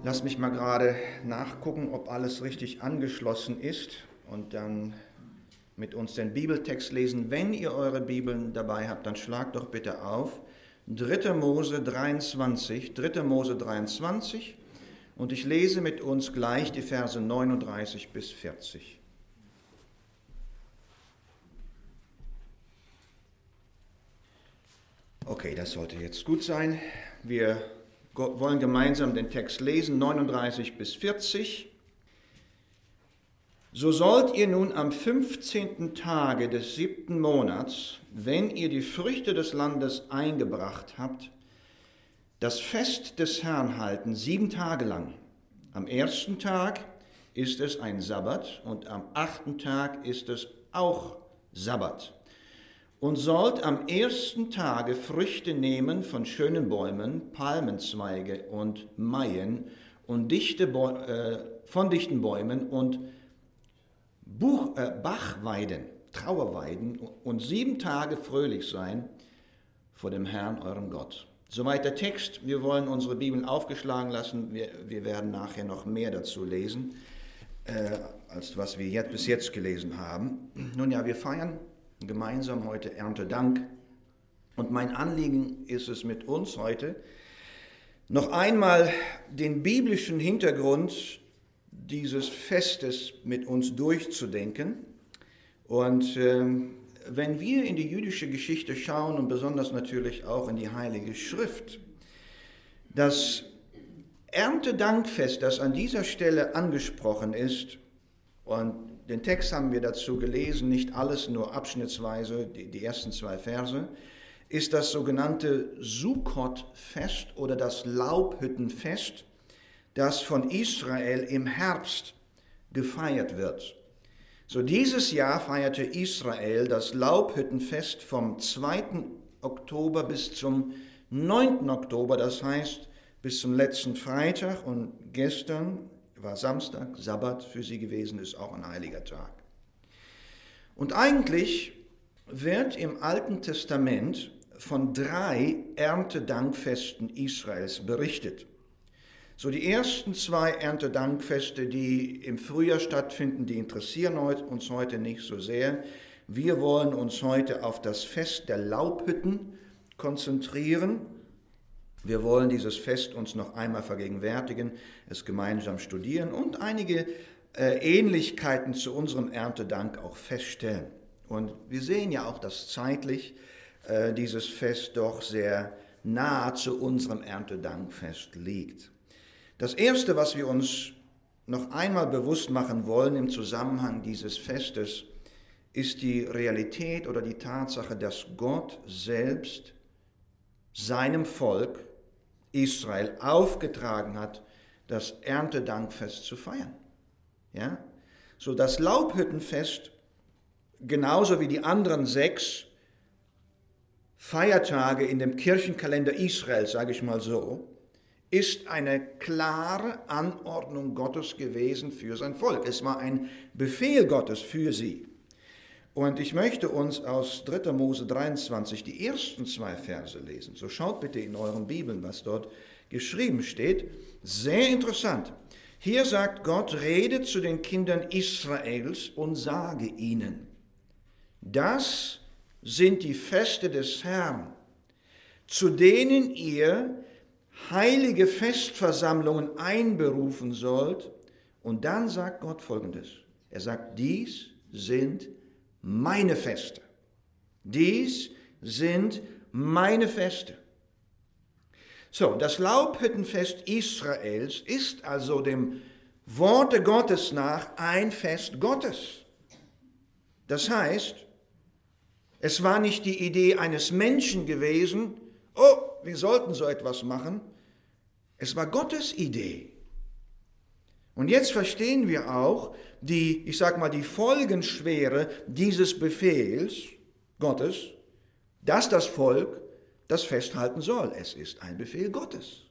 Lass mich mal gerade nachgucken, ob alles richtig angeschlossen ist und dann mit uns den Bibeltext lesen. Wenn ihr eure Bibeln dabei habt, dann schlagt doch bitte auf 3. Mose 23, 3. Mose 23 und ich lese mit uns gleich die Verse 39 bis 40. Okay, das sollte jetzt gut sein. Wir wollen gemeinsam den Text lesen, 39 bis 40. So sollt ihr nun am 15. Tage des 7. Monats, wenn ihr die Früchte des Landes eingebracht habt, das Fest des Herrn halten, 7 Tage lang. Am 1. Tag ist es ein Sabbat und am 8. Tag ist es auch Sabbat. Und sollt am 1. Tage Früchte nehmen von schönen Bäumen, Palmenzweige und Maien und von dichten Bäumen und Bachweiden, Trauerweiden und 7 Tage fröhlich sein vor dem Herrn, eurem Gott. Soweit der Text. Wir wollen unsere Bibeln aufgeschlagen lassen. Wir werden nachher noch mehr dazu lesen, als was wir bis jetzt gelesen haben. Nun ja, wir feiern gemeinsam heute Erntedank. Und mein Anliegen ist es mit uns heute, noch einmal den biblischen Hintergrund dieses Festes mit uns durchzudenken. Und wenn wir in die jüdische Geschichte schauen und besonders natürlich auch in die Heilige Schrift, das Erntedankfest, das an dieser Stelle angesprochen ist, und den Text haben wir dazu gelesen, nicht alles, nur abschnittsweise, die ersten 2 Verse, ist das sogenannte Sukkot-Fest oder das Laubhüttenfest, das von Israel im Herbst gefeiert wird. So dieses Jahr feierte Israel das Laubhüttenfest vom 2. Oktober bis zum 9. Oktober, das heißt bis zum letzten Freitag, und gestern war Samstag, Sabbat für sie gewesen, ist auch ein heiliger Tag. Und eigentlich wird im Alten Testament von 3 Erntedankfesten Israels berichtet. So die ersten 2 Erntedankfeste, die im Frühjahr stattfinden, die interessieren uns heute nicht so sehr. Wir wollen uns heute auf das Fest der Laubhütten konzentrieren. Wir wollen dieses Fest uns noch einmal vergegenwärtigen, es gemeinsam studieren und einige Ähnlichkeiten zu unserem Erntedank auch feststellen. Und wir sehen ja auch, dass zeitlich dieses Fest doch sehr nah zu unserem Erntedankfest liegt. Das Erste, was wir uns noch einmal bewusst machen wollen im Zusammenhang dieses Festes, ist die Realität oder die Tatsache, dass Gott selbst seinem Volk Israel aufgetragen hat, das Erntedankfest zu feiern. Ja? So das Laubhüttenfest, genauso wie die anderen 6 Feiertage in dem Kirchenkalender Israels, sage ich mal so, ist eine klare Anordnung Gottes gewesen für sein Volk. Es war ein Befehl Gottes für sie. Und ich möchte uns aus 3. Mose 23 die ersten 2 Verse lesen. So schaut bitte in euren Bibeln, was dort geschrieben steht. Sehr interessant. Hier sagt Gott, rede zu den Kindern Israels und sage ihnen, das sind die Feste des Herrn, zu denen ihr heilige Festversammlungen einberufen sollt. Und dann sagt Gott Folgendes. Er sagt, dies sind meine Feste. Dies sind meine Feste. So, das Laubhüttenfest Israels ist also dem Worte Gottes nach ein Fest Gottes. Das heißt, es war nicht die Idee eines Menschen gewesen, oh, wir sollten so etwas machen. Es war Gottes Idee. Und jetzt verstehen wir auch die Folgenschwere dieses Befehls Gottes, dass das Volk das festhalten soll. Es ist ein Befehl Gottes.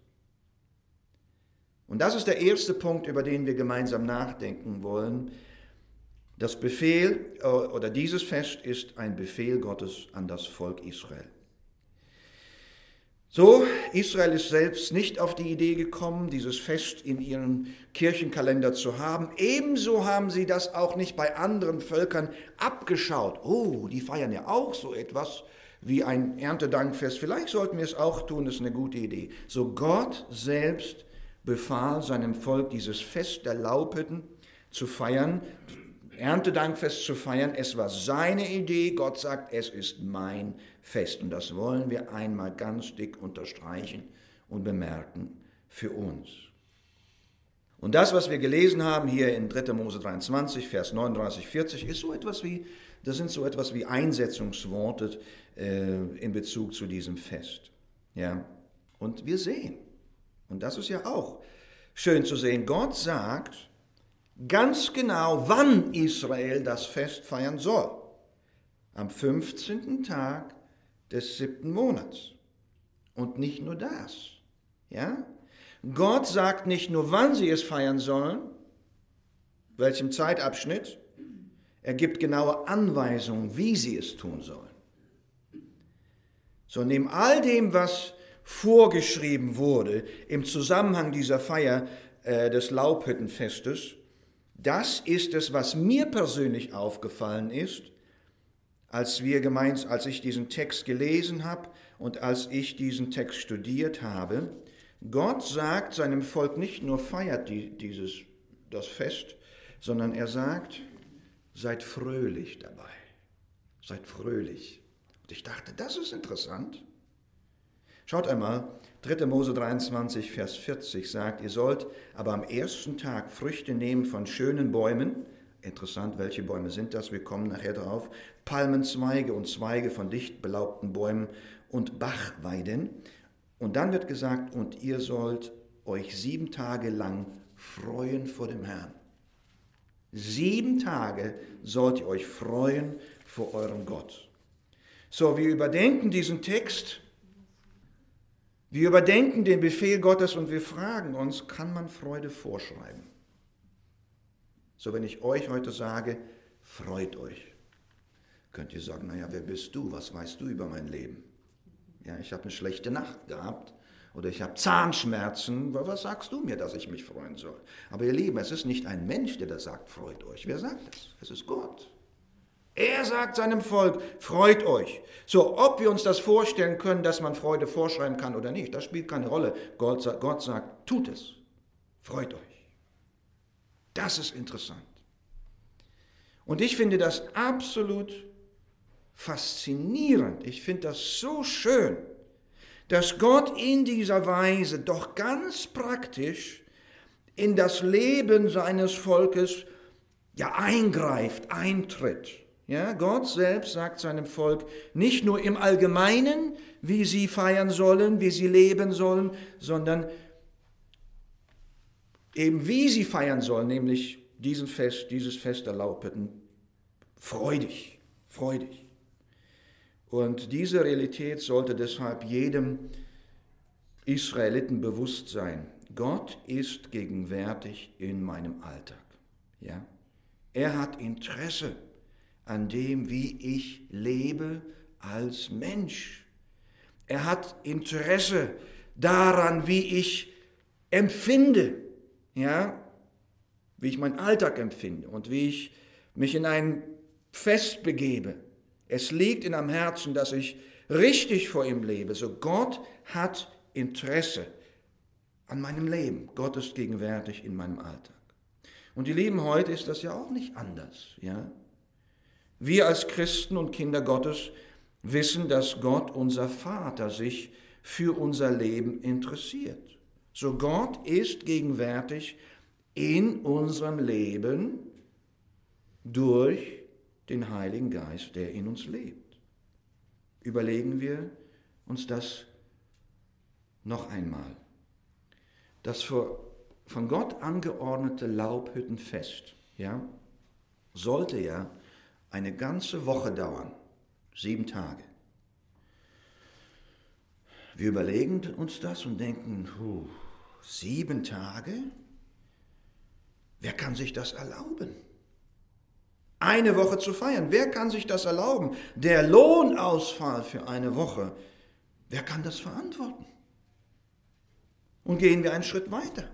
Und das ist der erste Punkt, über den wir gemeinsam nachdenken wollen. Das Befehl oder dieses Fest ist ein Befehl Gottes an das Volk Israel. So, Israel ist selbst nicht auf die Idee gekommen, dieses Fest in ihrem Kirchenkalender zu haben. Ebenso haben sie das auch nicht bei anderen Völkern abgeschaut. Oh, die feiern ja auch so etwas wie ein Erntedankfest. Vielleicht sollten wir es auch tun, das ist eine gute Idee. So, Gott selbst befahl seinem Volk, dieses Fest der Laubhütten zu feiern, Erntedankfest zu feiern. Es war seine Idee. Gott sagt, es ist mein Fest. Und das wollen wir einmal ganz dick unterstreichen und bemerken für uns. Und das, was wir gelesen haben hier in 3. Mose 23, Vers 39, 40, ist so etwas wie, das sind so etwas wie Einsetzungsworte in Bezug zu diesem Fest. Ja? Und wir sehen, und das ist ja auch schön zu sehen, Gott sagt ganz genau, wann Israel das Fest feiern soll. Am 15. Tag des 7. Monats. Und nicht nur das. Ja? Gott sagt nicht nur, wann sie es feiern sollen, welchem Zeitabschnitt, er gibt genaue Anweisungen, wie sie es tun sollen. So, neben all dem, was vorgeschrieben wurde im Zusammenhang dieser Feier des Laubhüttenfestes, das ist es, was mir persönlich aufgefallen ist, als ich diesen Text gelesen habe und als ich diesen Text studiert habe. Gott sagt seinem Volk nicht nur, feiert das Fest, sondern er sagt, seid fröhlich dabei. Seid fröhlich. Und ich dachte, das ist interessant. Schaut einmal, 3. Mose 23, Vers 40 sagt, ihr sollt aber am ersten Tag Früchte nehmen von schönen Bäumen. Interessant, welche Bäume sind das? Wir kommen nachher drauf. Palmenzweige und Zweige von dicht belaubten Bäumen und Bachweiden. Und dann wird gesagt, und ihr sollt euch 7 Tage lang freuen vor dem Herrn. 7 Tage sollt ihr euch freuen vor eurem Gott. So, wir überdenken diesen Text. Wir überdenken den Befehl Gottes und wir fragen uns, kann man Freude vorschreiben? So, wenn ich euch heute sage, freut euch, könnt ihr sagen, naja, wer bist du? Was weißt du über mein Leben? Ja, ich habe eine schlechte Nacht gehabt oder ich habe Zahnschmerzen. Was sagst du mir, dass ich mich freuen soll? Aber ihr Lieben, es ist nicht ein Mensch, der das sagt, freut euch. Wer sagt das? Es ist Gott. Er sagt seinem Volk, freut euch. So, ob wir uns das vorstellen können, dass man Freude vorschreiben kann oder nicht, das spielt keine Rolle. Gott sagt, tut es. Freut euch. Das ist interessant. Und ich finde das absolut faszinierend. Ich finde das so schön, dass Gott in dieser Weise doch ganz praktisch in das Leben seines Volkes eingreift, eintritt. Ja, Gott selbst sagt seinem Volk nicht nur im Allgemeinen, wie sie feiern sollen, wie sie leben sollen, sondern eben wie sie feiern sollen, nämlich dieses Fest der Laubhütten, freudig. Und diese Realität sollte deshalb jedem Israeliten bewusst sein. Gott ist gegenwärtig in meinem Alltag. Ja? Er hat Interesse an dem, wie ich lebe als Mensch. Er hat Interesse daran, wie ich empfinde, ja, wie ich meinen Alltag empfinde und wie ich mich in ein Fest begebe. Es liegt ihm am Herzen, dass ich richtig vor ihm lebe. So, Gott hat Interesse an meinem Leben. Gott ist gegenwärtig in meinem Alltag. Und ihr Lieben, heute ist das ja auch nicht anders, ja. Wir als Christen und Kinder Gottes wissen, dass Gott, unser Vater, sich für unser Leben interessiert. So, Gott ist gegenwärtig in unserem Leben durch den Heiligen Geist, der in uns lebt. Überlegen wir uns das noch einmal. Das von Gott angeordnete Laubhüttenfest, ja, sollte ja eine ganze Woche dauern, 7 Tage. Wir überlegen uns das und denken, 7 Tage? Wer kann sich das erlauben? Eine Woche zu feiern, wer kann sich das erlauben? Der Lohnausfall für eine Woche Wer kann das verantworten? Und gehen wir einen Schritt weiter.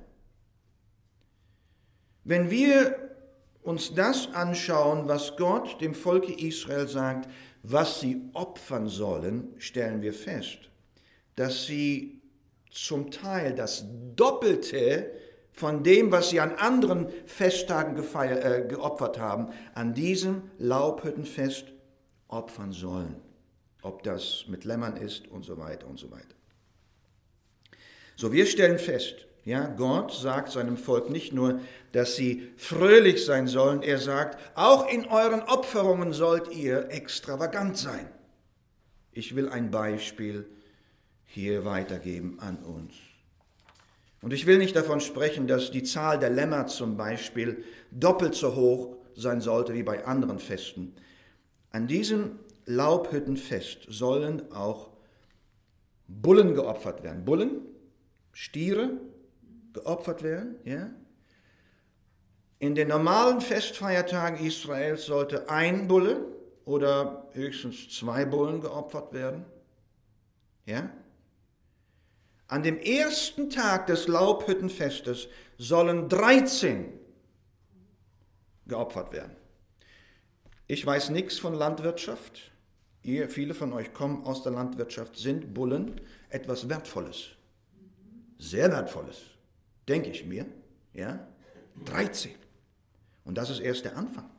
Wenn wir uns das anschauen, was Gott dem Volke Israel sagt, was sie opfern sollen, stellen wir fest, dass sie zum Teil das Doppelte von dem, was sie an anderen Festtagen geopfert haben, an diesem Laubhüttenfest opfern sollen. Ob das mit Lämmern ist und so weiter und so weiter. So, wir stellen fest, ja, Gott sagt seinem Volk nicht nur, dass sie fröhlich sein sollen, er sagt, auch in euren Opferungen sollt ihr extravagant sein. Ich will ein Beispiel hier weitergeben an uns. Und ich will nicht davon sprechen, dass die Zahl der Lämmer zum Beispiel doppelt so hoch sein sollte wie bei anderen Festen. An diesem Laubhüttenfest sollen auch Bullen geopfert werden. Bullen, Stiere geopfert werden. Ja? In den normalen Festfeiertagen Israels sollte ein Bulle oder höchstens 2 Bullen geopfert werden. Ja? An dem ersten Tag des Laubhüttenfestes sollen 13 geopfert werden. Ich weiß nichts von Landwirtschaft. Viele von euch kommen aus der Landwirtschaft. Sind Bullen etwas Wertvolles? Sehr Wertvolles, denke ich mir. Ja? 13. Und das ist erst der Anfang.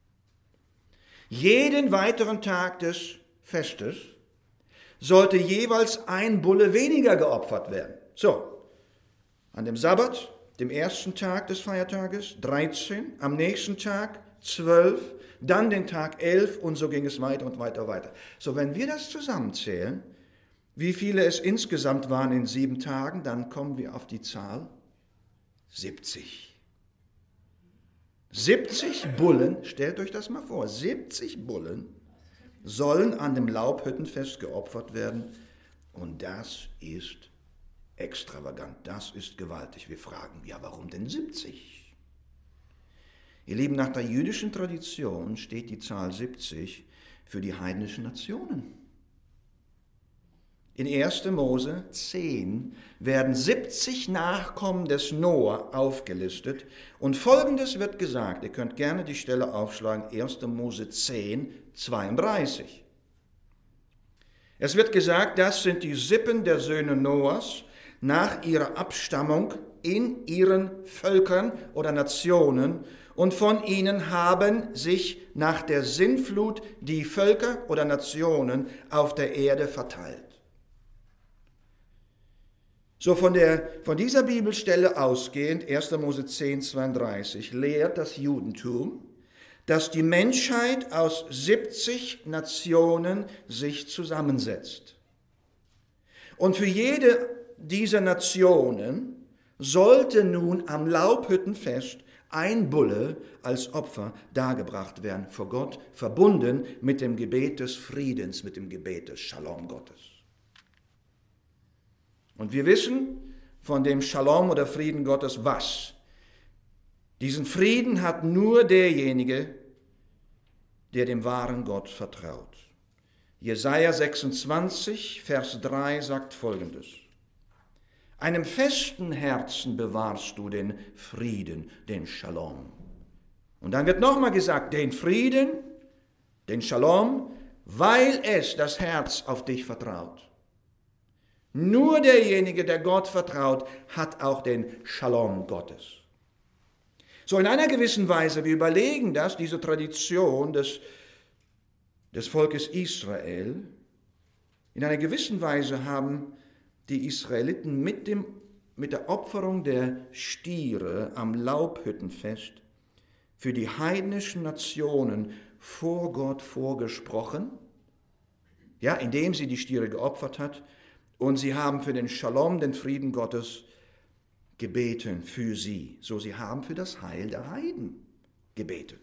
Jeden weiteren Tag des Festes sollte jeweils ein Bulle weniger geopfert werden. So, an dem Sabbat, dem ersten Tag des Feiertages, 13, am nächsten Tag 12, dann den Tag 11 und so ging es weiter und weiter und weiter. So, wenn wir das zusammenzählen, wie viele es insgesamt waren in 7 Tagen, dann kommen wir auf die Zahl 70. 70 Bullen, stellt euch das mal vor, 70 Bullen sollen an dem Laubhüttenfest geopfert werden. Und das ist extravagant, das ist gewaltig. Wir fragen, ja, warum denn 70? Ihr Lieben, nach der jüdischen Tradition steht die Zahl 70 für die heidnischen Nationen. In 1. Mose 10 werden 70 Nachkommen des Noah aufgelistet und Folgendes wird gesagt, ihr könnt gerne die Stelle aufschlagen, 1. Mose 10, 32. Es wird gesagt, das sind die Sippen der Söhne Noahs nach ihrer Abstammung in ihren Völkern oder Nationen und von ihnen haben sich nach der Sintflut die Völker oder Nationen auf der Erde verteilt. So von dieser Bibelstelle ausgehend, 1. Mose 10, 32, lehrt das Judentum, dass die Menschheit aus 70 Nationen sich zusammensetzt. Und für jede dieser Nationen sollte nun am Laubhüttenfest ein Bulle als Opfer dargebracht werden vor Gott, verbunden mit dem Gebet des Friedens, mit dem Gebet des Shalom Gottes. Und wir wissen von dem Shalom oder Frieden Gottes was? Diesen Frieden hat nur derjenige, der dem wahren Gott vertraut. Jesaja 26, Vers 3 sagt Folgendes. Einem festen Herzen bewahrst du den Frieden, den Shalom. Und dann wird nochmal gesagt, den Frieden, den Shalom, weil es das Herz auf dich vertraut. Nur derjenige, der Gott vertraut, hat auch den Shalom Gottes. So in einer gewissen Weise, wir überlegen das, diese Tradition des Volkes Israel, in einer gewissen Weise haben die Israeliten mit der Opferung der Stiere am Laubhüttenfest für die heidnischen Nationen vor Gott vorgesprochen, ja, indem sie die Stiere geopfert hat, und sie haben für den Shalom, den Frieden Gottes, gebeten für sie. So, sie haben für das Heil der Heiden gebetet.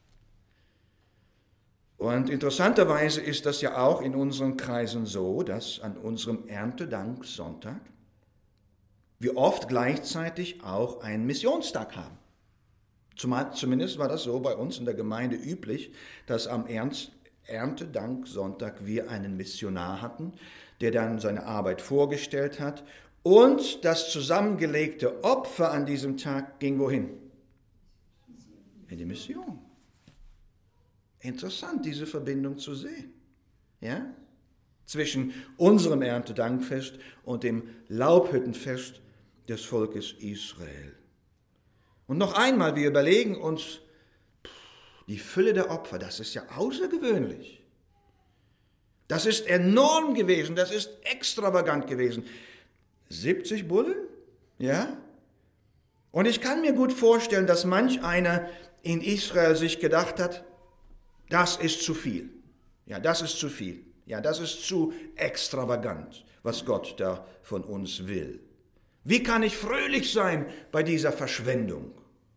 Und interessanterweise ist das ja auch in unseren Kreisen so, dass an unserem Erntedanksonntag wir oft gleichzeitig auch einen Missionstag haben. Zumindest war das so bei uns in der Gemeinde üblich, dass am Erntedanksonntag wir einen Missionar hatten, der dann seine Arbeit vorgestellt hat. Und das zusammengelegte Opfer an diesem Tag ging wohin? In die Mission. Interessant, diese Verbindung zu sehen. Ja? Zwischen unserem Erntedankfest und dem Laubhüttenfest des Volkes Israel. Und noch einmal, wir überlegen uns, die Fülle der Opfer, das ist ja außergewöhnlich. Das ist enorm gewesen, das ist extravagant gewesen. 70 Bullen? Ja? Und ich kann mir gut vorstellen, dass manch einer in Israel sich gedacht hat, das ist zu viel. Ja, das ist zu viel. Ja, das ist zu extravagant, was Gott da von uns will. Wie kann ich fröhlich sein bei dieser Verschwendung?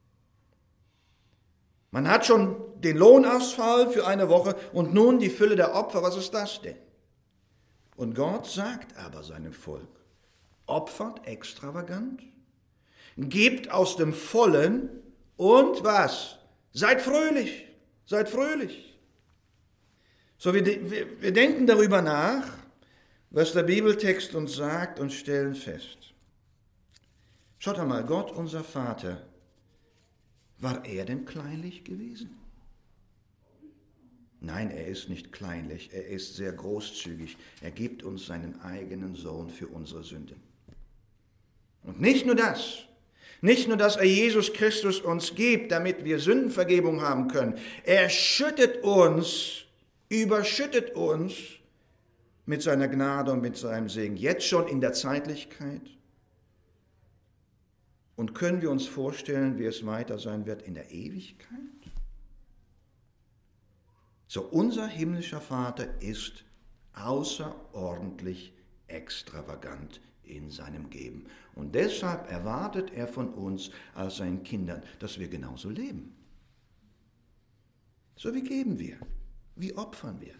Man hat schon den Lohnausfall für eine Woche und nun die Fülle der Opfer. Was ist das denn? Und Gott sagt aber seinem Volk, opfert extravagant, gebt aus dem Vollen und was? Seid fröhlich, seid fröhlich. So, wir denken darüber nach, was der Bibeltext uns sagt und stellen fest. Schaut einmal, Gott, unser Vater, war er denn kleinlich gewesen? Nein, er ist nicht kleinlich, er ist sehr großzügig. Er gibt uns seinen eigenen Sohn für unsere Sünden. Und nicht nur das, dass er Jesus Christus uns gibt, damit wir Sündenvergebung haben können. Er überschüttet uns mit seiner Gnade und mit seinem Segen, jetzt schon in der Zeitlichkeit. Und können wir uns vorstellen, wie es weiter sein wird in der Ewigkeit? So, unser himmlischer Vater ist außerordentlich extravagant in seinem Geben. Und deshalb erwartet er von uns als seinen Kindern, dass wir genauso leben. So, wie geben wir? Wie opfern wir?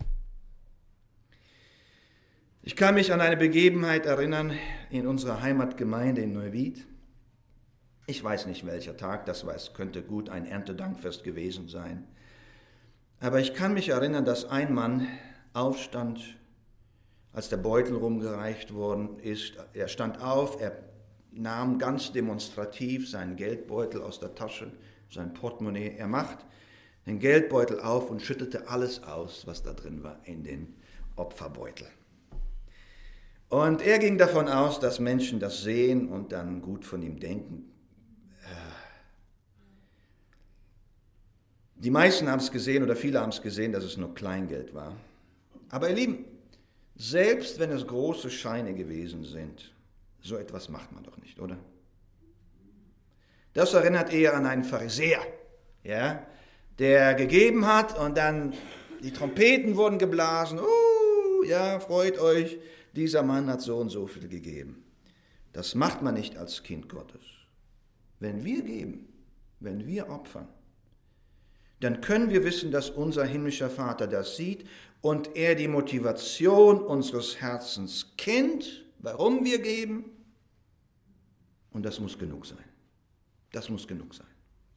Ich kann mich an eine Begebenheit erinnern in unserer Heimatgemeinde in Neuwied. Ich weiß nicht, welcher Tag das war, es könnte gut ein Erntedankfest gewesen sein. Aber ich kann mich erinnern, dass ein Mann aufstand, als der Beutel rumgereicht worden ist. Er stand auf, er nahm ganz demonstrativ seinen Geldbeutel aus der Tasche, sein Portemonnaie. Er macht den Geldbeutel auf und schüttete alles aus, was da drin war, in den Opferbeutel. Und er ging davon aus, dass Menschen das sehen und dann gut von ihm denken. Die meisten haben es gesehen oder viele haben es gesehen, dass es nur Kleingeld war. Aber ihr Lieben, selbst wenn es große Scheine gewesen sind, so etwas macht man doch nicht, oder? Das erinnert eher an einen Pharisäer, ja, der gegeben hat und dann die Trompeten wurden geblasen. Ja, freut euch, dieser Mann hat so und so viel gegeben. Das macht man nicht als Kind Gottes. Wenn wir geben, wenn wir opfern, dann können wir wissen, dass unser himmlischer Vater das sieht und er die Motivation unseres Herzens kennt, warum wir geben. Und das muss genug sein. Das muss genug sein.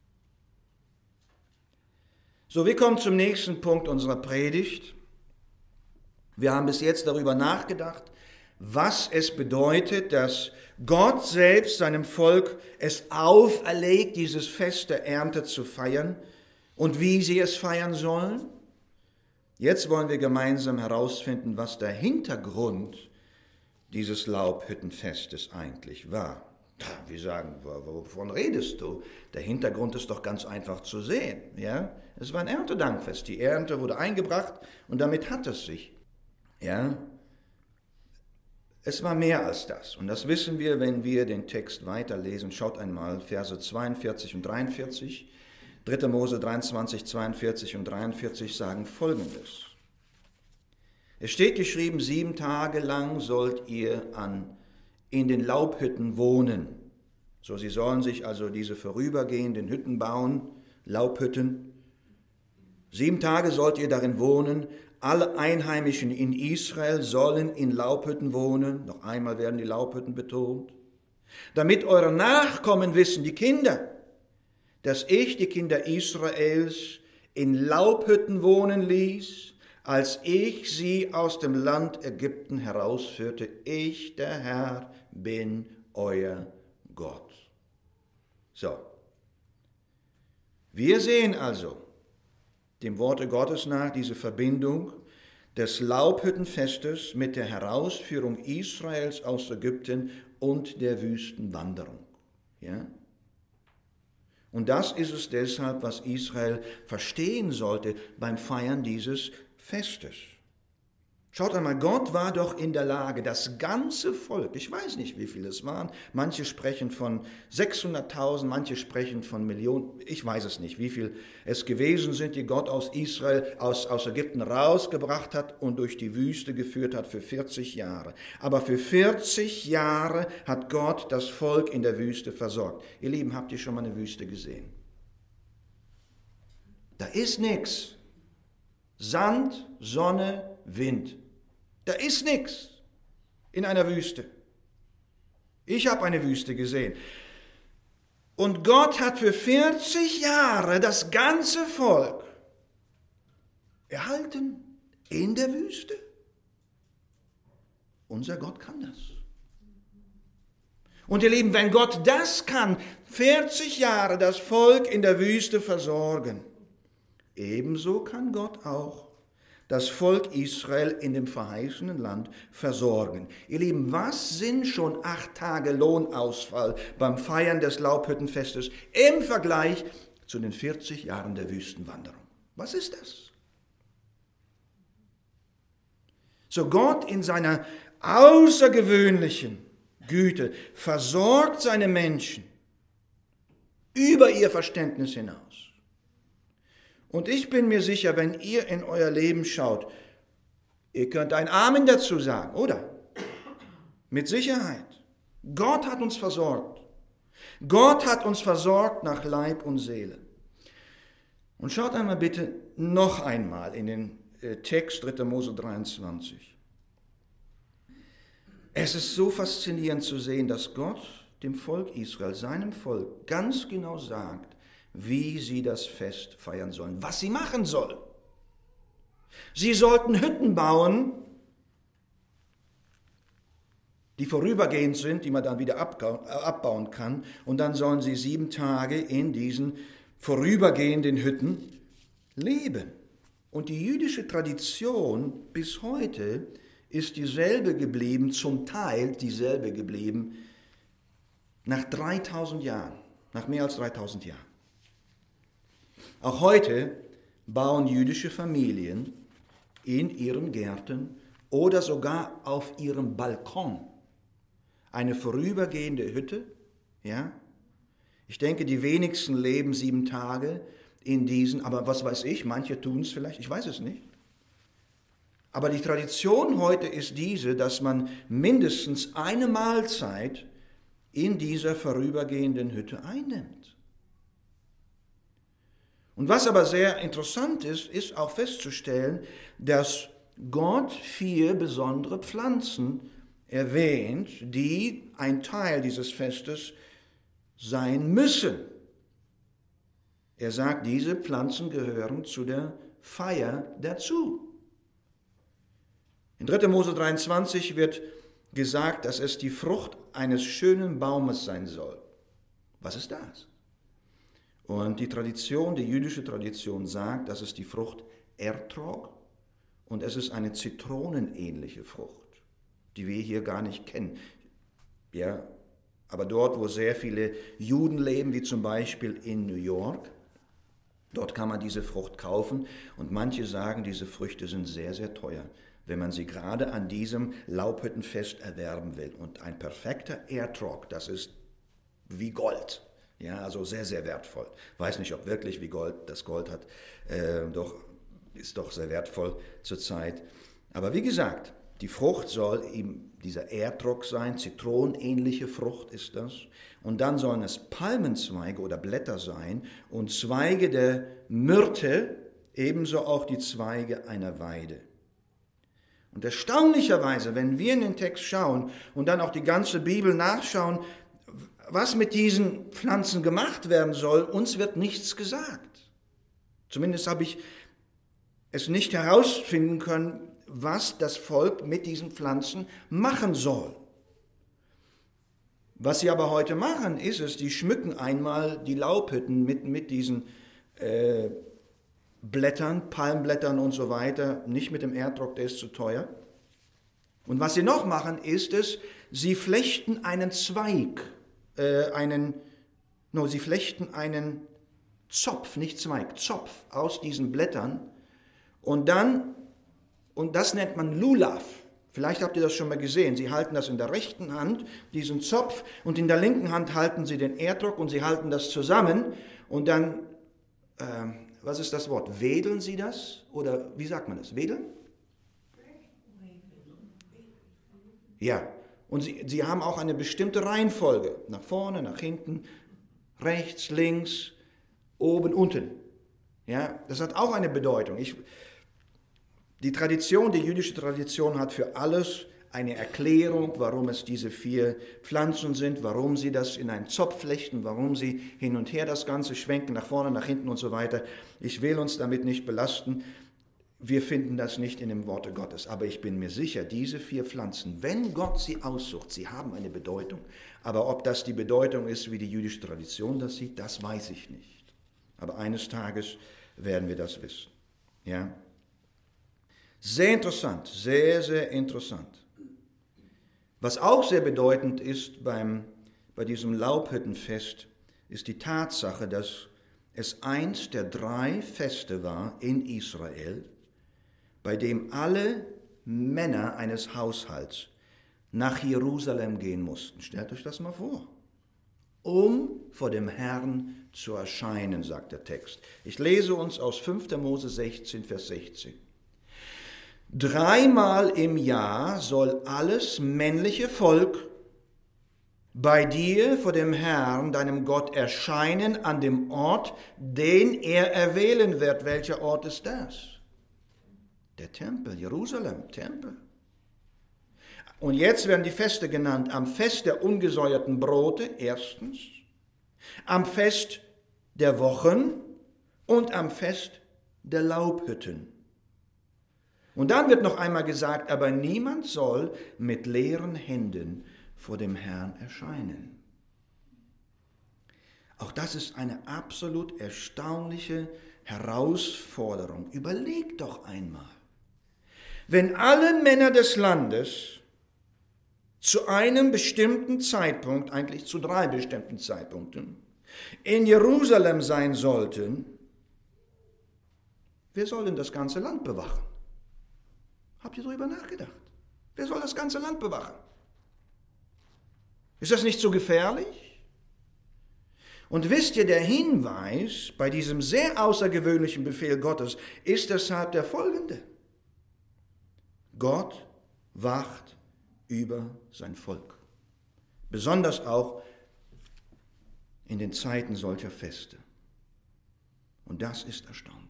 So, wir kommen zum nächsten Punkt unserer Predigt. Wir haben bis jetzt darüber nachgedacht, was es bedeutet, dass Gott selbst seinem Volk es auferlegt, dieses Fest der Ernte zu feiern und wie sie es feiern sollen. Jetzt wollen wir gemeinsam herausfinden, was der Hintergrund dieses Laubhüttenfestes eigentlich war. Wir sagen, wovon redest du? Der Hintergrund ist doch ganz einfach zu sehen. Ja? Es war ein Erntedankfest. Die Ernte wurde eingebracht und damit hat es sich. Ja? Es war mehr als das. Und das wissen wir, wenn wir den Text weiterlesen. Schaut einmal, Verse 42 und 43. 3. Mose 23, 42 und 43 sagen Folgendes. Es steht geschrieben, 7 Tage lang sollt ihr in den Laubhütten wohnen. So, sie sollen sich also diese vorübergehenden Hütten bauen, Laubhütten. 7 Tage sollt ihr darin wohnen. Alle Einheimischen in Israel sollen in Laubhütten wohnen. Noch einmal werden die Laubhütten betont. Damit eure Nachkommen wissen, die Kinder, dass ich die Kinder Israels in Laubhütten wohnen ließ, als ich sie aus dem Land Ägypten herausführte. Ich, der Herr, bin euer Gott. So. Wir sehen also dem Worte Gottes nach diese Verbindung des Laubhüttenfestes mit der Herausführung Israels aus Ägypten und der Wüstenwanderung. Ja? Und das ist es deshalb, was Israel verstehen sollte beim Feiern dieses Festes. Schaut einmal, Gott war doch in der Lage, das ganze Volk, ich weiß nicht, wie viele es waren, manche sprechen von 600.000, manche sprechen von Millionen, ich weiß es nicht, wie viel es gewesen sind, die Gott aus Israel, aus Ägypten rausgebracht hat und durch die Wüste geführt hat für 40 Jahre. Aber für 40 Jahre hat Gott das Volk in der Wüste versorgt. Ihr Lieben, habt ihr schon mal eine Wüste gesehen? Da ist nichts. Sand, Sonne, Wind. Da ist nichts in einer Wüste. Ich habe eine Wüste gesehen. Und Gott hat für 40 Jahre das ganze Volk erhalten in der Wüste. Unser Gott kann das. Und ihr Lieben, wenn Gott das kann, 40 Jahre das Volk in der Wüste versorgen, ebenso kann Gott auch das Volk Israel in dem verheißenen Land versorgen. Ihr Lieben, was sind schon 8 Tage Lohnausfall beim Feiern des Laubhüttenfestes im Vergleich zu den 40 Jahren der Wüstenwanderung? Was ist das? So Gott in seiner außergewöhnlichen Güte versorgt seine Menschen über ihr Verständnis hinaus. Und ich bin mir sicher, wenn ihr in euer Leben schaut, ihr könnt ein Amen dazu sagen, oder? Mit Sicherheit. Gott hat uns versorgt. Gott hat uns versorgt nach Leib und Seele. Und schaut einmal bitte noch einmal in den Text 3. Mose 23. Es ist so faszinierend zu sehen, dass Gott dem Volk Israel, seinem Volk, ganz genau sagt, wie sie das Fest feiern sollen, was sie machen sollen. Sie sollten Hütten bauen, die vorübergehend sind, die man dann wieder abbauen kann, und dann sollen sie 7 Tage in diesen vorübergehenden Hütten leben. Und die jüdische Tradition bis heute ist dieselbe geblieben, zum Teil dieselbe geblieben, nach 3000 Jahren, nach mehr als 3000 Jahren. Auch heute bauen jüdische Familien in ihren Gärten oder sogar auf ihrem Balkon eine vorübergehende Hütte. Ja? Ich denke, die wenigsten leben 7 Tage in diesen, aber was weiß ich, manche tun es vielleicht, ich weiß es nicht. Aber die Tradition heute ist diese, dass man mindestens eine Mahlzeit in dieser vorübergehenden Hütte einnimmt. Und was aber sehr interessant ist, ist auch festzustellen, dass Gott 4 besondere Pflanzen erwähnt, die ein Teil dieses Festes sein müssen. Er sagt, diese Pflanzen gehören zu der Feier dazu. In 3. Mose 23 wird gesagt, dass es die Frucht eines schönen Baumes sein soll. Was ist das? Und die Tradition, die jüdische Tradition sagt, das ist die Frucht Ertrog und es ist eine zitronenähnliche Frucht, die wir hier gar nicht kennen. Ja, aber dort, wo sehr viele Juden leben, wie zum Beispiel in New York, dort kann man diese Frucht kaufen und manche sagen, diese Früchte sind sehr, sehr teuer, wenn man sie gerade an diesem Laubhüttenfest erwerben will. Und ein perfekter Ertrog, das ist wie Gold. Ja, also sehr, sehr wertvoll. Weiß nicht, ob wirklich wie Gold, das Gold hat, ist doch sehr wertvoll zurzeit. Aber wie gesagt, die Frucht soll eben dieser Ertrog sein, zitronenähnliche Frucht ist das. Und dann sollen es Palmenzweige oder Blätter sein und Zweige der Myrte, ebenso auch die Zweige einer Weide. Und erstaunlicherweise, wenn wir in den Text schauen und dann auch die ganze Bibel nachschauen, was mit diesen Pflanzen gemacht werden soll, uns wird nichts gesagt. Zumindest habe ich es nicht herausfinden können, was das Volk mit diesen Pflanzen machen soll. Was sie aber heute machen, ist es, die schmücken einmal die Laubhütten mit diesen Blättern, Palmblättern und so weiter, nicht mit dem Erdrock, der ist zu teuer. Und was sie noch machen, ist es, sie flechten einen Zweig, sie flechten einen Zopf, nicht Zweig, Zopf aus diesen Blättern und das nennt man Lulav. Vielleicht habt ihr das schon mal gesehen. Sie halten das in der rechten Hand, diesen Zopf, und in der linken Hand halten sie den Erdrock und sie halten das zusammen und dann, was ist das Wort? Wedeln sie das? Oder wie sagt man das? Wedeln? Ja, und sie haben auch eine bestimmte Reihenfolge. Nach vorne, nach hinten, rechts, links, oben, unten. Ja, das hat auch eine Bedeutung. Die jüdische Tradition hat für alles eine Erklärung, warum es diese 4 Pflanzen sind, warum sie das in einen Zopf flechten, warum sie hin und her das Ganze schwenken, nach vorne, nach hinten und so weiter. Ich will uns damit nicht belasten. Wir finden das nicht in dem Worte Gottes. Aber ich bin mir sicher, diese 4 Pflanzen, wenn Gott sie aussucht, sie haben eine Bedeutung. Aber ob das die Bedeutung ist, wie die jüdische Tradition das sieht, das weiß ich nicht. Aber eines Tages werden wir das wissen. Ja? Sehr interessant, sehr, sehr interessant. Was auch sehr bedeutend ist bei diesem Laubhüttenfest, ist die Tatsache, dass es eins der 3 Feste war in Israel, bei dem alle Männer eines Haushalts nach Jerusalem gehen mussten. Stellt euch das mal vor. Um vor dem Herrn zu erscheinen, sagt der Text. Ich lese uns aus 5. Mose 16, Vers 16. 3-mal im Jahr soll alles männliche Volk bei dir vor dem Herrn, deinem Gott, erscheinen an dem Ort, den er erwählen wird. Welcher Ort ist das? Der Tempel, Jerusalem, Tempel. Und jetzt werden die Feste genannt. Am Fest der ungesäuerten Brote, erstens. Am Fest der Wochen und am Fest der Laubhütten. Und dann wird noch einmal gesagt, aber niemand soll mit leeren Händen vor dem Herrn erscheinen. Auch das ist eine absolut erstaunliche Herausforderung. Überleg doch einmal. Wenn alle Männer des Landes zu einem bestimmten Zeitpunkt, eigentlich zu 3 bestimmten Zeitpunkten, in Jerusalem sein sollten, wer soll denn das ganze Land bewachen? Habt ihr darüber nachgedacht? Wer soll das ganze Land bewachen? Ist das nicht so gefährlich? Und wisst ihr, der Hinweis bei diesem sehr außergewöhnlichen Befehl Gottes ist deshalb der folgende. Gott wacht über sein Volk. Besonders auch in den Zeiten solcher Feste. Und das ist erstaunlich.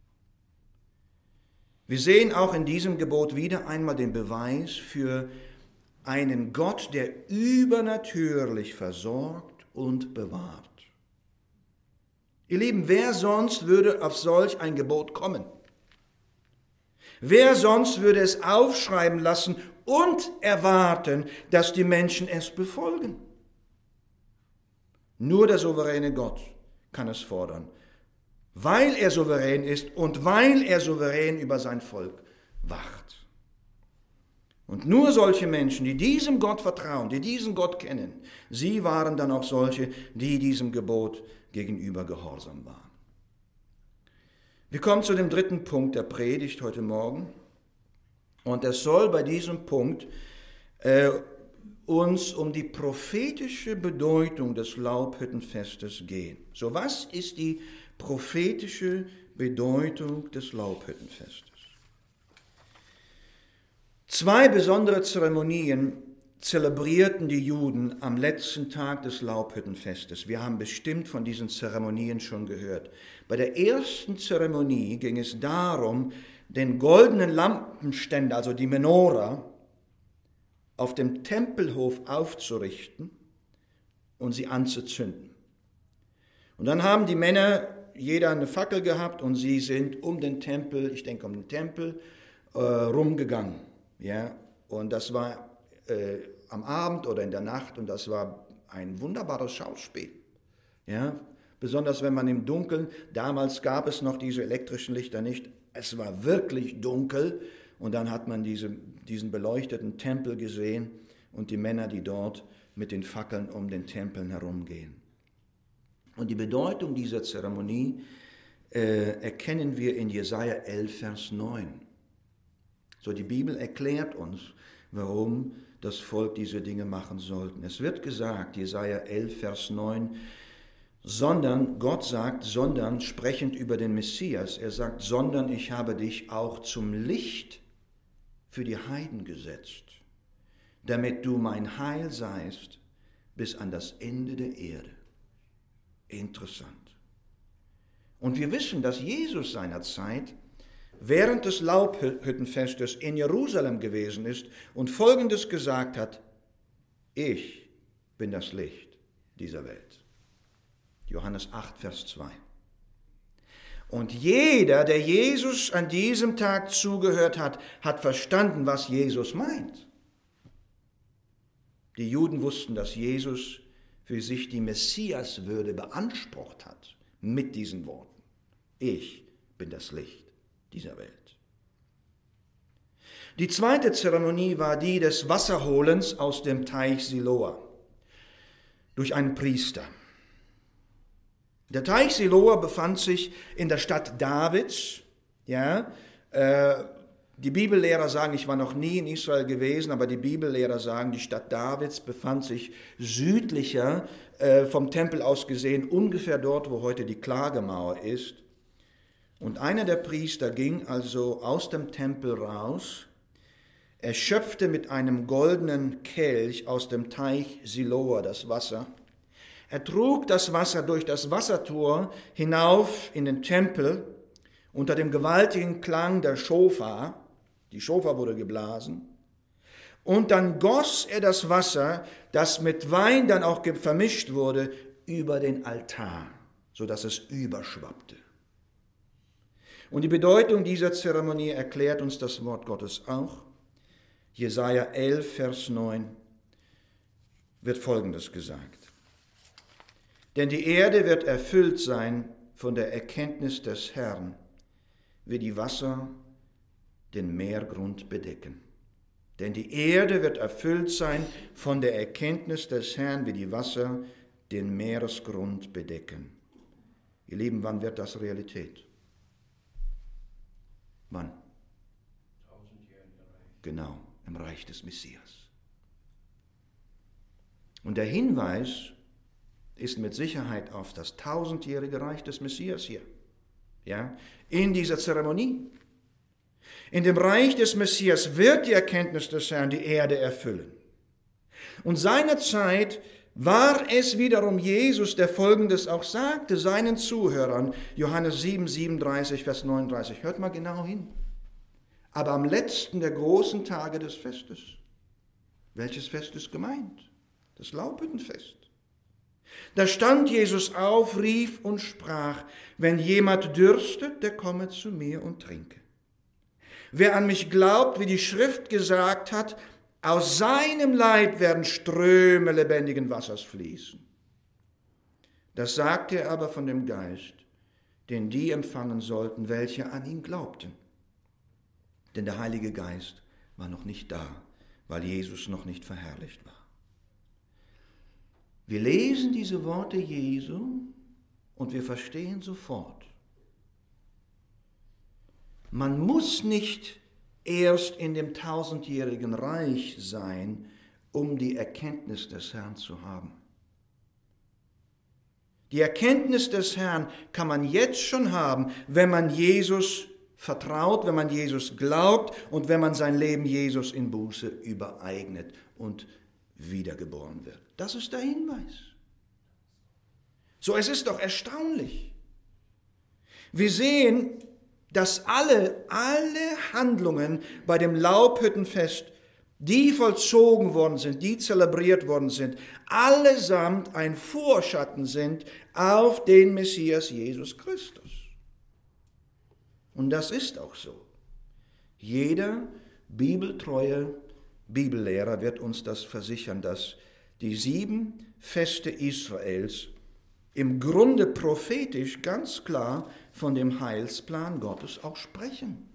Wir sehen auch in diesem Gebot wieder einmal den Beweis für einen Gott, der übernatürlich versorgt und bewahrt. Ihr Lieben, wer sonst würde auf solch ein Gebot kommen? Wer sonst würde es aufschreiben lassen und erwarten, dass die Menschen es befolgen? Nur der souveräne Gott kann es fordern, weil er souverän ist und weil er souverän über sein Volk wacht. Und nur solche Menschen, die diesem Gott vertrauen, die diesen Gott kennen, sie waren dann auch solche, die diesem Gebot gegenüber gehorsam waren. Wir kommen zu dem 3. Punkt der Predigt heute Morgen. Und es soll bei diesem Punkt uns um die prophetische Bedeutung des Laubhüttenfestes gehen. So, was ist die prophetische Bedeutung des Laubhüttenfestes? 2 besondere Zeremonien zelebrierten die Juden am letzten Tag des Laubhüttenfestes. Wir haben bestimmt von diesen Zeremonien schon gehört. Bei der ersten Zeremonie ging es darum, den goldenen Lampenständer, also die Menora, auf dem Tempelhof aufzurichten und sie anzuzünden. Und dann haben die Männer jeder eine Fackel gehabt und sie sind um den Tempel, rumgegangen. Ja? Und das war am Abend oder in der Nacht und das war ein wunderbares Schauspiel. Ja? Besonders wenn man im Dunkeln, damals gab es noch diese elektrischen Lichter nicht, es war wirklich dunkel und dann hat man diesen beleuchteten Tempel gesehen und die Männer, die dort mit den Fackeln um den Tempel herumgehen. Und die Bedeutung dieser Zeremonie erkennen wir in Jesaja 11, Vers 9. So, die Bibel erklärt uns, warum das Volk diese Dinge machen sollten. Es wird gesagt, Jesaja 11, Vers 9, Gott sagt, sprechend über den Messias, er sagt, sondern ich habe dich auch zum Licht für die Heiden gesetzt, damit du mein Heil seist bis an das Ende der Erde. Interessant. Und wir wissen, dass Jesus seinerzeit während des Laubhüttenfestes in Jerusalem gewesen ist und Folgendes gesagt hat, ich bin das Licht dieser Welt. Johannes 8, Vers 2. Und jeder, der Jesus an diesem Tag zugehört hat, hat verstanden, was Jesus meint. Die Juden wussten, dass Jesus für sich die Messiaswürde beansprucht hat mit diesen Worten. Ich bin das Licht dieser Welt. Die zweite Zeremonie war die des Wasserholens aus dem Teich Siloa durch einen Priester. Der Teich Siloa befand sich in der Stadt Davids. Ja, die Bibellehrer sagen, ich war noch nie in Israel gewesen, aber die Bibellehrer sagen, die Stadt Davids befand sich südlicher vom Tempel aus gesehen, ungefähr dort, wo heute die Klagemauer ist. Und einer der Priester ging also aus dem Tempel raus, er schöpfte mit einem goldenen Kelch aus dem Teich Siloa das Wasser. Er trug das Wasser durch das Wassertor hinauf in den Tempel unter dem gewaltigen Klang der Schofar. Die Schofar wurde geblasen. Und dann goss er das Wasser, das mit Wein dann auch vermischt wurde, über den Altar, sodass es überschwappte. Und die Bedeutung dieser Zeremonie erklärt uns das Wort Gottes auch. Jesaja 11, Vers 9 wird Folgendes gesagt. Denn die Erde wird erfüllt sein von der Erkenntnis des Herrn, wie die Wasser den Meergrund bedecken. Denn die Erde wird erfüllt sein von der Erkenntnis des Herrn, wie die Wasser den Meeresgrund bedecken. Ihr Lieben, wann wird das Realität? Wann? Genau, im Reich des Messias. Und der Hinweis ist mit Sicherheit auf das 1000-jährige Reich des Messias hier. Ja, in dieser Zeremonie. In dem Reich des Messias wird die Erkenntnis des Herrn die Erde erfüllen. Und seinerzeit war es wiederum Jesus, der Folgendes auch sagte seinen Zuhörern, Johannes 7, 37, Vers 39. Hört mal genau hin. Aber am letzten der großen Tage des Festes. Welches Fest ist gemeint? Das Laubhüttenfest. Da stand Jesus auf, rief und sprach, wenn jemand dürstet, der komme zu mir und trinke. Wer an mich glaubt, wie die Schrift gesagt hat, aus seinem Leib werden Ströme lebendigen Wassers fließen. Das sagte er aber von dem Geist, den die empfangen sollten, welche an ihn glaubten. Denn der Heilige Geist war noch nicht da, weil Jesus noch nicht verherrlicht war. Wir lesen diese Worte Jesu und wir verstehen sofort. Man muss nicht erst in dem 1000-jährigen Reich sein, um die Erkenntnis des Herrn zu haben. Die Erkenntnis des Herrn kann man jetzt schon haben, wenn man Jesus vertraut, wenn man Jesus glaubt und wenn man sein Leben Jesus in Buße übereignet und wiedergeboren wird. Das ist der Hinweis. So, es ist doch erstaunlich. Wir sehen, dass alle Handlungen bei dem Laubhüttenfest die vollzogen worden sind, die zelebriert worden sind, allesamt ein Vorschatten sind auf den Messias Jesus Christus. Und das ist auch so. Jeder bibeltreue Bibellehrer wird uns das versichern, dass die 7 Feste Israels im Grunde prophetisch ganz klar von dem Heilsplan Gottes auch sprechen.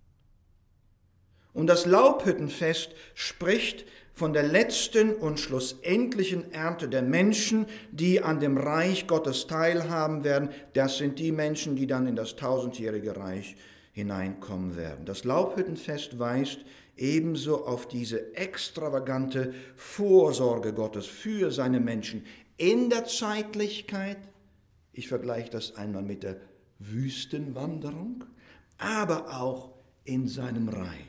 Und das Laubhüttenfest spricht von der letzten und schlussendlichen Ernte der Menschen, die an dem Reich Gottes teilhaben werden. Das sind die Menschen, die dann in das 1000-jährige Reich hineinkommen werden. Das Laubhüttenfest weist ebenso auf diese extravagante Vorsorge Gottes für seine Menschen in der Zeitlichkeit. Ich vergleiche das einmal mit der Wüstenwanderung, aber auch in seinem Reich.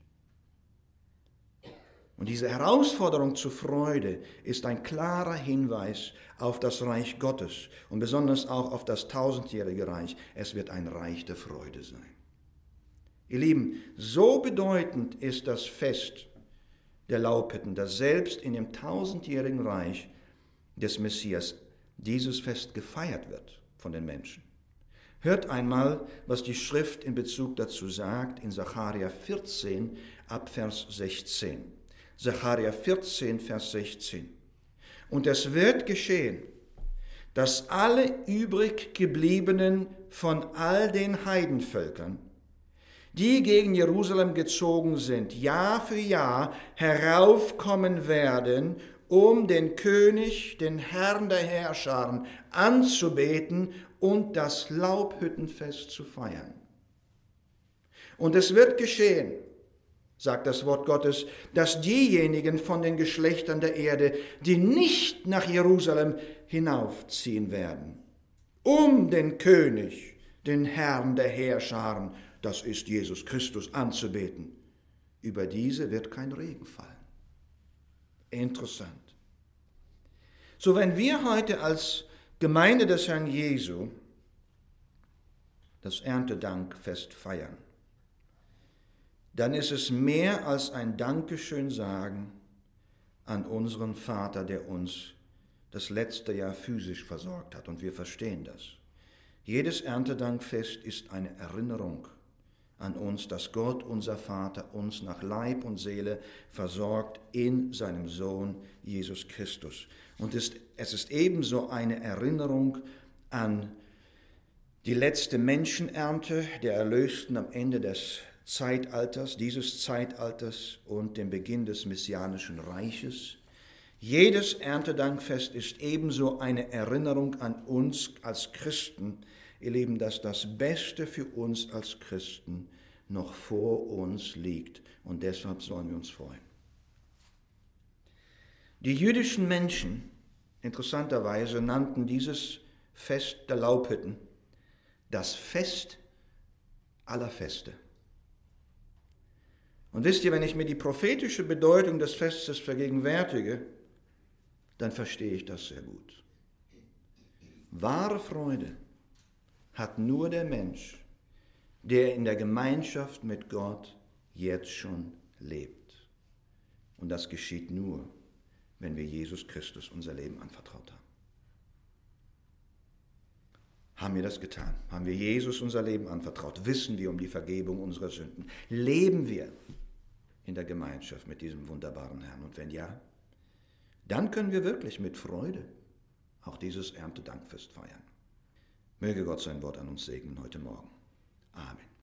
Und diese Herausforderung zur Freude ist ein klarer Hinweis auf das Reich Gottes und besonders auch auf das 1000-jährige Reich. Es wird ein Reich der Freude sein. Ihr Lieben, so bedeutend ist das Fest der Laubhütten, dass selbst in dem 1000-jährigen Reich des Messias dieses Fest gefeiert wird von den Menschen. Hört einmal, was die Schrift in Bezug dazu sagt in Sacharja 14 ab Vers 16. Sacharja 14, Vers 16. Und es wird geschehen, dass alle übrig gebliebenen von all den Heidenvölkern, die gegen Jerusalem gezogen sind, Jahr für Jahr heraufkommen werden, um den König, den Herrn der Heerscharen, anzubeten und das Laubhüttenfest zu feiern. Und es wird geschehen, sagt das Wort Gottes, dass diejenigen von den Geschlechtern der Erde, die nicht nach Jerusalem hinaufziehen werden, um den König, den Herrn der Heerscharen, das ist Jesus Christus, anzubeten, über diese wird kein Regen fallen. Interessant. So, wenn wir heute als Gemeinde des Herrn Jesu das Erntedankfest feiern, dann ist es mehr als ein Dankeschön sagen an unseren Vater, der uns das letzte Jahr physisch versorgt hat. Und wir verstehen das. Jedes Erntedankfest ist eine Erinnerung an uns, dass Gott, unser Vater, uns nach Leib und Seele versorgt in seinem Sohn Jesus Christus. Und es ist ebenso eine Erinnerung an die letzte Menschenernte der Erlösten am Ende dieses Zeitalters und dem Beginn des messianischen Reiches. Jedes Erntedankfest ist ebenso eine Erinnerung an uns als Christen, ihr Lieben, dass das Beste für uns als Christen noch vor uns liegt und deshalb sollen wir uns freuen. Die jüdischen Menschen, interessanterweise, nannten dieses Fest der Laubhütten das Fest aller Feste. Und wisst ihr, wenn ich mir die prophetische Bedeutung des Festes vergegenwärtige, dann verstehe ich das sehr gut. Wahre Freude hat nur der Mensch, der in der Gemeinschaft mit Gott jetzt schon lebt. Und das geschieht nur, wenn wir Jesus Christus unser Leben anvertraut haben. Haben wir das getan? Haben wir Jesus unser Leben anvertraut? Wissen wir um die Vergebung unserer Sünden? Leben wir in der Gemeinschaft mit diesem wunderbaren Herrn? Und wenn ja, dann können wir wirklich mit Freude auch dieses Erntedankfest feiern. Möge Gott sein Wort an uns segnen heute Morgen. Amen.